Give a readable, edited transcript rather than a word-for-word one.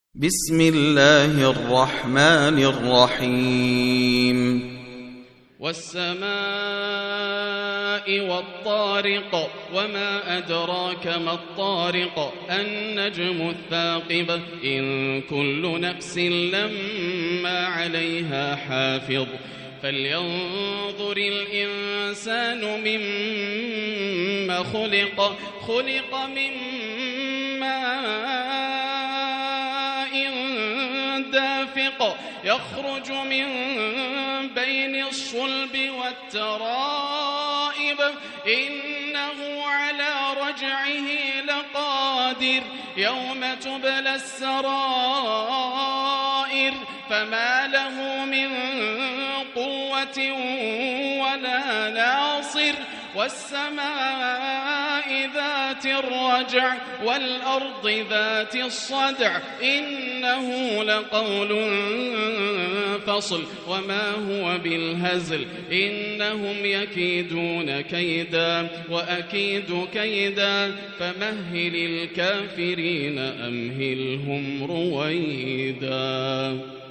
بسم الله الرحمن الرحيم والسماء والطارق وما أدراك ما الطارق النجم الثاقب إن كل نفس لما عليها حافظ فلينظر الإنسان مما خلق من ماء دافق يخرج من بين الصلب والترائب إنه على رجعه لقادر يوم تبلى السرائر فما له من قوة ولا ناصر والسماء ذات الرجع والأرض ذات الصدع إنه لقول فصل وما هو بالهزل إنهم يكيدون كيدا وأكيد كيدا فمهل الكافرين أمهلهم رويدا.